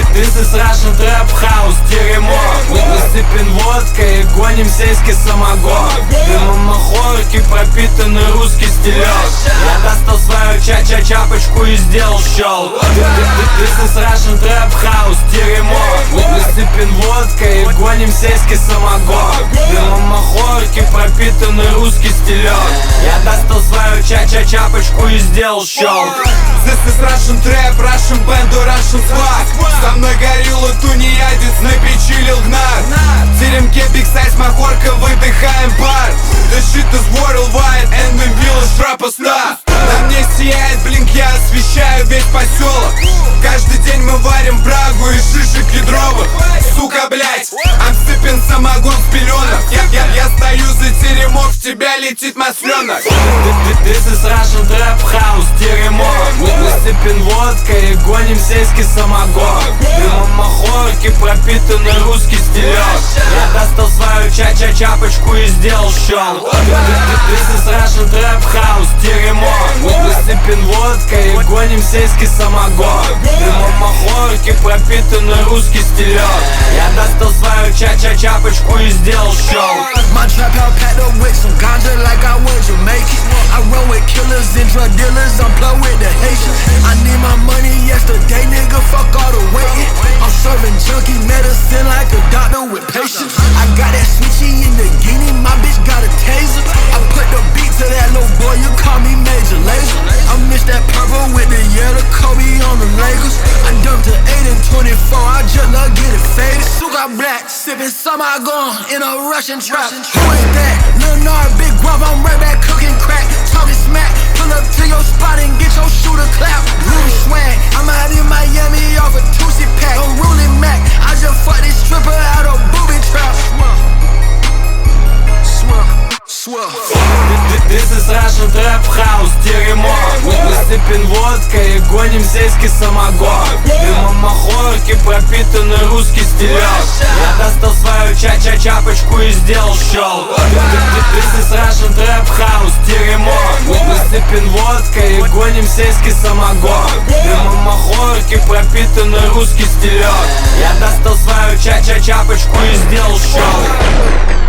This is Russian Trap House, дерьмо. Мы сыпем водкой и гоним сельский самогон. Дымом махорки пропитанный русский стилек. Я достал свою ча-ча-чапочку и сделал щелк. This is Russian Trap House, дерьмо. Мы сыпем водкой и гоним сельский самогон. Дымом махорки пропитанный русский стилек. Я достал свою ча-ча-чапочку и сделал щелк. This is Russian Trap, Russian Band, Russian Swag. Со мной горилла, тунеядец, на печи лил гнат. В теремке Big Size, махорка, выдыхаем пар. The shit is worldwide, and we village rap star. На мне сияет блинк, я освещаю весь поселок. Каждый день мы варим брагу из шишек кедровых. Сука, блять, I'm sipping самогон в пеленах. Я стою за теремок, в тебя летит масленок. This is Russian Trap House, дерьмо. Мы сыпем водкой и гоним сельский самогон. Дымом махорки пропитанный русский стилек. Я достал свою ча-ча-чапочку и сделал щелк. This is Russian Trap House, дерьмо. Мы сыпем водкой и гоним сельский самогон. Дымом махорки пропитанный русский стилек. Я достал свою ча-ча-чапочку и сделал щелк. My trap house packed up with some ganja like I was Jamaican. I run with killers and drug dealers, I'm plug with the Haitians. I need my money yesterday, nigga, fuck all the waiting. I'm serving junkie medicine like a doctor with patience. I got that switchy in the guinea, my bitch got a taser. I put the beat to that little boy, you call me Major Lazer. I miss that purple with the yellow Kobe on the Lakers. I dumped to 8 and 24, I just love getting faded. Suga black, sipping Samagon in a Russian trap. Who is that? Lil Nard, big guap, I'm right back cooking crack. Talking smack, pull up to your spot and get your shooter clap. Louis swag, I'm out in Miami off a Tusi pack. I'm ruling Mac, I just fucked this stripper out of booby trap. This is Russian Trap House, дерьмо. Мы сыпем водкой и гоним сельский самогон. Дымом махорки пропитанный русский стилек. Я достал свою ча-ча-чапочку и сделал щелк. This is Russian Trap House, дерьмо. Мы сыпем водкой и гоним сельский самогон. Дымом махорки пропитанный русский стилек. Я достал свою ча-ча-чапочку и сделал щелк.